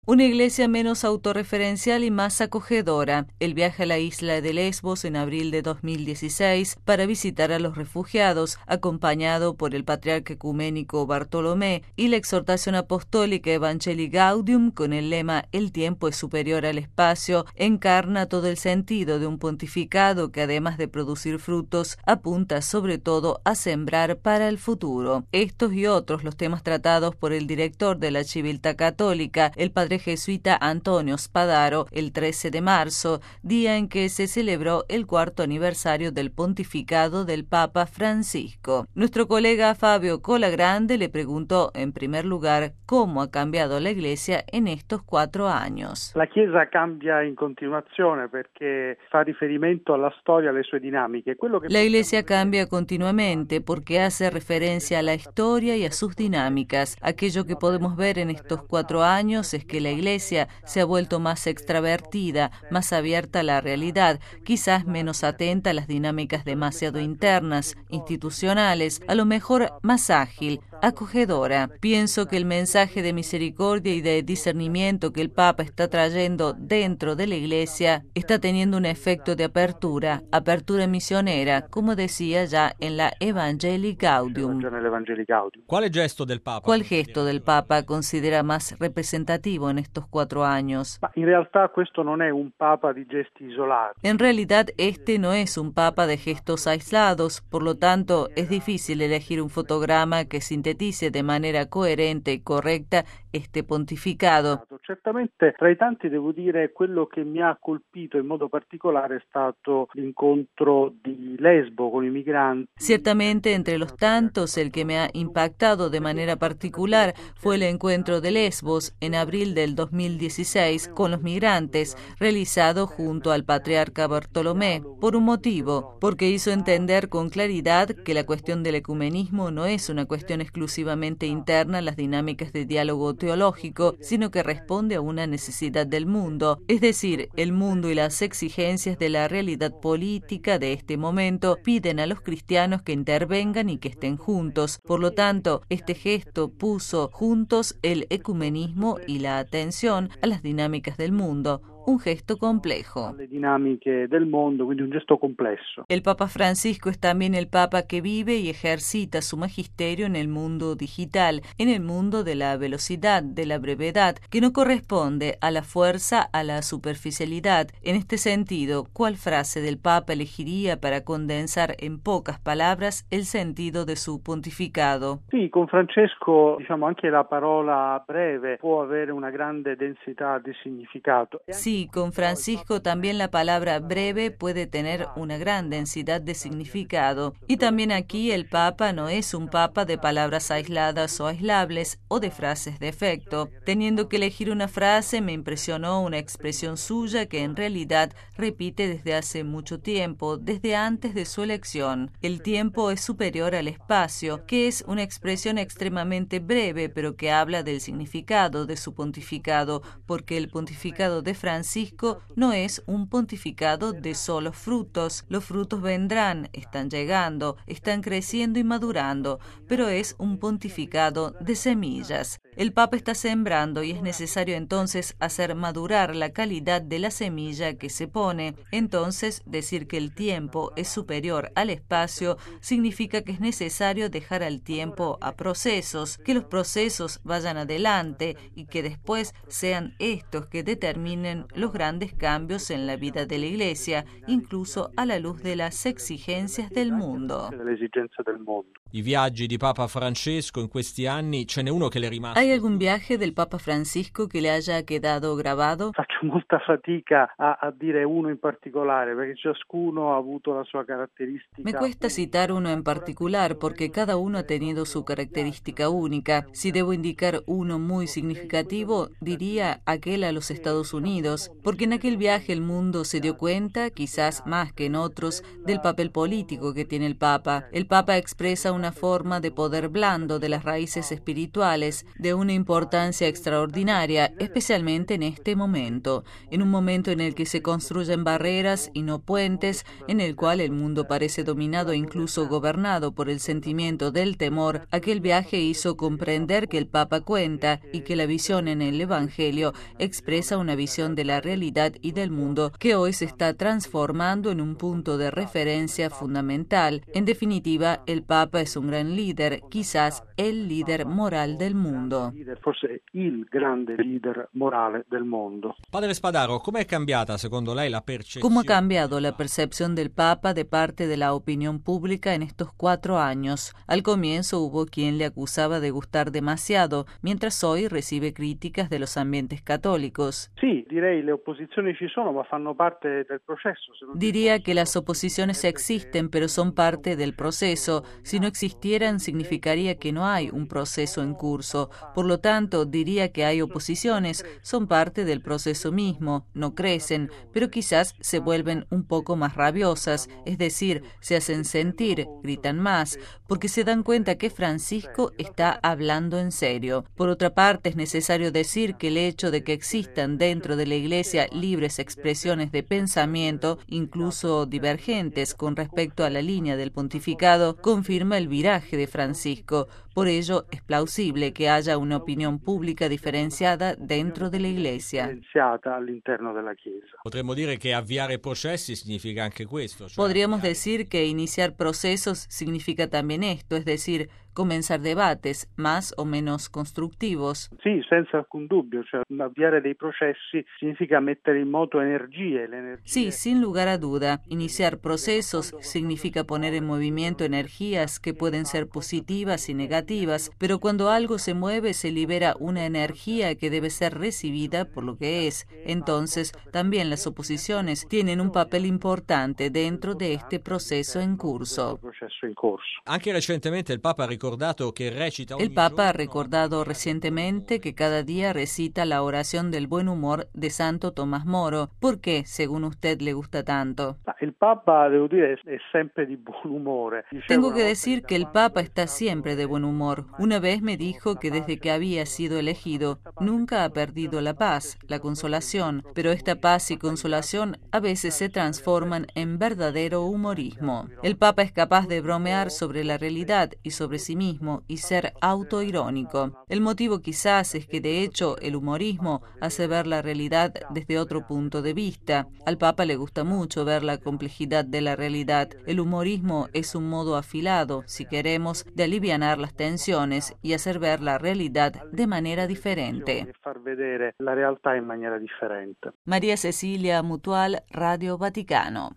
Una iglesia menos autorreferencial y más acogedora. El viaje a la isla de Lesbos en abril de 2016 para visitar a los refugiados, acompañado por el patriarca ecuménico Bartolomé, y la exhortación apostólica Evangelii Gaudium con el lema "El tiempo es superior al espacio", encarna todo el sentido de un pontificado que, además de producir frutos, apunta sobre todo a sembrar para el futuro. Estos y otros los temas tratados por el director de la Civiltà Católica, el padre jesuita Antonio Spadaro, el 13 de marzo, día en que se celebró el 4º aniversario del pontificado del Papa Francisco. Nuestro colega Fabio Colagrande le preguntó, en primer lugar, cómo ha cambiado la Iglesia en estos 4 años. La Chiesa cambia in continuazione perché fa riferimento alla storia, alle sue dinamiche. La Iglesia cambia continuamente porque hace referencia a la historia y a sus dinámicas. Aquello que podemos ver en estos 4 años es que la Iglesia se ha vuelto más extravertida, más abierta a la realidad, quizás menos atenta a las dinámicas demasiado internas, institucionales, a lo mejor más ágil, acogedora. Pienso que el mensaje de misericordia y de discernimiento que el Papa está trayendo dentro de la Iglesia está teniendo un efecto de apertura misionera, como decía ya en la Evangelii Gaudium. ¿Cuál gesto del Papa? ¿Cuál gesto del Papa considera más representativo en estos 4 años? In realtà questo non è un Papa di gesti isolati. En realidad este no es un Papa de gestos aislados, por lo tanto es difícil elegir un fotograma que sintetice de manera coherente y correcta este pontificado. Certamente tra i tanti devo dire quello che mi ha colpito in modo particolare è stato l'incontro di Lesbo con i migranti. Ciertamente entre los tantos el que me ha impactado de manera particular fue el encuentro de Lesbos en abril del 2016 con los migrantes, realizado junto al patriarca Bartolomé, por un motivo, porque hizo entender con claridad que la cuestión del ecumenismo no es una cuestión exclusivamente interna a las dinámicas de diálogo teológico, sino que responde a una necesidad del mundo, es decir, el mundo y las exigencias de la realidad política de este momento piden a los cristianos que intervengan y que estén juntos. Por lo tanto, este gesto puso juntos el ecumenismo y la atención a las dinámicas del mundo. Un gesto complejo. Le dinamiche del mondo, quindi un gesto complesso. El Papa Francisco es también el Papa que vive y ejercita su magisterio en el mundo digital, en el mundo de la velocidad, de la brevedad, que no corresponde a la fuerza, a la superficialidad. En este sentido, ¿cuál frase del Papa elegiría para condensar en pocas palabras el sentido de su pontificado? Sì, con Francesco, diciamo, anche la parola breve può avere una grande densità di significato. Sí, con Francisco también la palabra breve puede tener una gran densidad de significado. Y también aquí el Papa no es un Papa de palabras aisladas o aislables o de frases de efecto. Teniendo que elegir una frase, me impresionó una expresión suya que en realidad repite desde hace mucho tiempo, desde antes de su elección. El tiempo es superior al espacio, que es una expresión extremadamente breve, pero que habla del significado de su pontificado, porque el pontificado de Francisco no es un pontificado de solos frutos. Los frutos vendrán, están llegando, están creciendo y madurando, pero es un pontificado de semillas. El Papa está sembrando y es necesario entonces hacer madurar la calidad de la semilla que se pone. Entonces, decir que el tiempo es superior al espacio significa que es necesario dejar al tiempo a procesos, que los procesos vayan adelante y que después sean estos que determinen los grandes cambios en la vida de la Iglesia, incluso a la luz de las exigencias del mundo. I viaggi di Papa Francesco in questi anni, ce n'è uno che le è rimasto? ¿Hay algún viaje del Papa Francisco que le haya quedado grabado? Faccio molta fatica a dire uno in particolare perché ciascuno ha avuto la sua caratteristica. Me cuesta citar uno en particular porque cada uno ha tenido su característica única. Si debo indicar uno muy significativo, diría aquel a los Estados Unidos, Unidos, porque en aquel viaje el mundo se dio cuenta, quizás más que en otros, del papel político que tiene el Papa. El Papa expresa una forma de poder blando de las raíces espirituales, de una importancia extraordinaria, especialmente en este momento, en un momento en el que se construyen barreras y no puentes, en el cual el mundo parece dominado e incluso gobernado por el sentimiento del temor. Aquel viaje hizo comprender que el Papa cuenta y que la visión en el Evangelio expresa una visión de la realidad y del mundo que hoy se está transformando en un punto de referencia fundamental. En definitiva, el Papa es un gran líder, quizás el líder moral del mundo. Forse il grande leader morale del mondo. Padre Spadaro, ¿cómo è cambiata secondo lei la percezione? ¿Cómo ha cambiado la percepción del Papa de parte de la opinión pública en estos 4 años? Al comienzo hubo quien le acusaba de gustar demasiado, mientras hoy recibe críticas de los ambientes católicos. Sì, direi le opposizioni ci sono, ma fanno parte del processo. Diría que las oposiciones existen, pero son parte del proceso. Si no existieran, significaría que no hay un proceso en curso. Por lo tanto, diría que hay oposiciones, son parte del proceso mismo, no crecen, pero quizás se vuelven un poco más rabiosas, es decir, se hacen sentir, gritan más, porque se dan cuenta que Francisco está hablando en serio. Por otra parte, es necesario decir que el hecho de que existan dentro de la Iglesia libres expresiones de pensamiento, incluso divergentes con respecto a la línea del pontificado, confirma el viraje de Francisco. Por ello, es plausible que haya una opinión pública diferenciada dentro de la Iglesia. All'interno della Chiesa. Potremmo dire che avviare processi significa anche questo. Podríamos decir que iniciar procesos significa también esto, es decir, comenzar debates más o menos constructivos. Sì, senza alcun dubbio, avviare dei processi significa mettere in moto energie. Sí, sin lugar a duda, iniciar procesos significa poner en movimiento energías que pueden ser positivas y negativas, pero cuando algo se mueve se libera una energía que debe ser recibida por lo que es. Entonces, también las oposiciones tienen un papel importante dentro de este proceso en curso. Anche recentemente el Papa El Papa ha recordado recientemente que cada día recita la oración del buen humor de Santo Tomás Moro. ¿Por qué, según usted, le gusta tanto? El Papa, devo dire, è sempre di buon umore. Tengo que decir que el Papa está siempre de buen humor. Una vez me dijo que desde que había sido elegido nunca ha perdido la paz, la consolación, pero esta paz y consolación a veces se transforman en verdadero humorismo. El Papa es capaz de bromear sobre la realidad y sobre sí mismo y ser autoirónico. El motivo quizás es que de hecho el humorismo hace ver la realidad desde otro punto de vista. Al Papa le gusta mucho ver la complejidad de la realidad. El humorismo es un modo afilado, si queremos, de alivianar las tensiones y hacer ver la realidad de manera diferente. María Cecilia Mutual, Radio Vaticano.